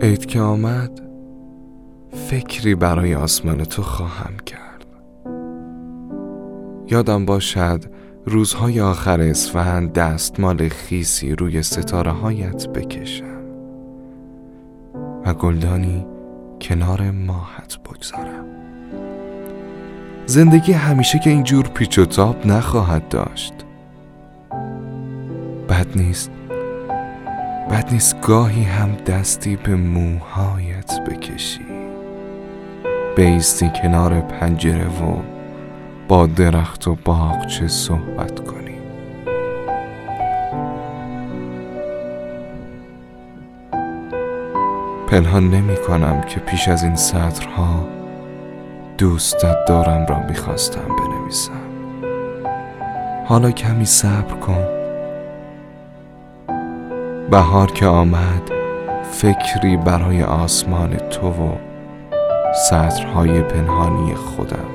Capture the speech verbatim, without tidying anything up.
عید که آمد فکری برای آسمان تو خواهم کرد. یادم باشد روزهای آخر اسفند دستمال خیسی روی ستاره هایت بکشم و گلدانی کنار ماهت بگذارم. زندگی همیشه که اینجور پیچ و تاب نخواهد داشت. بد نیست بد نیست گاهی هم دستی به موهایت بکشی، بایستی کنار پنجره و با درخت و باغچه صحبت کنی. پنهان نمی کنم که پیش از این سطرها دوستت دارم را میخواستم بنویسم. حالا کمی صبر کن. بهار که آمد فکری برای آسمان تو و سطرهای پنهانی خودم